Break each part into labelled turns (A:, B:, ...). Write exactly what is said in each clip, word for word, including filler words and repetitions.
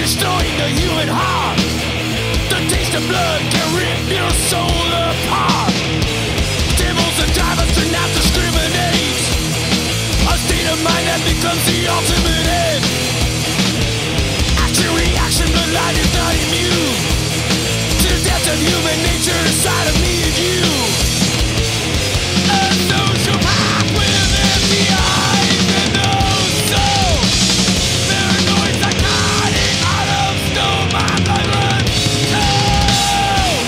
A: destroying the human heart. The taste of blood can rip your soul apart. Devils and divers do not discriminate. A state of mind that becomes the ultimate end. Action, reaction, the light is not immune to the depth of human nature inside of me and you. A social pact with empty eyes and no soul. Paranoid, psychotic, out of stone, my blood runs cold.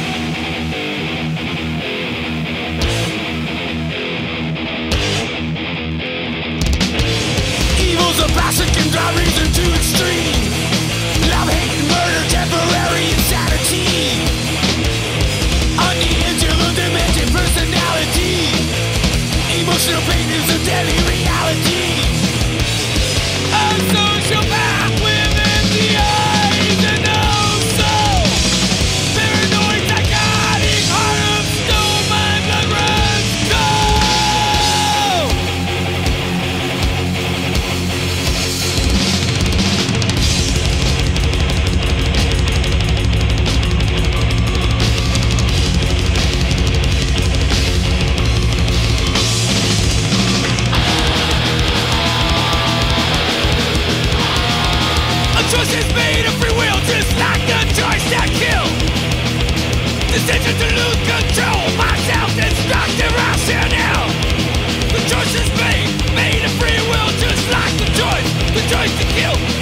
A: Evil's a bastard, can drive reason to extreme. Love, hate, and murder, temporary insanity. On the interlude dimension, personality. Emotional pain is a deadly reality. A social pact with empty eyes and no soul. Paranoid, psychotic, heart of stone, my blood runs cold. A choice is made of free will, just like the choice that kills. Decision to lose control, my self-destructive rationale. The choice is made, made of free will, just like the choice, the choice to kill.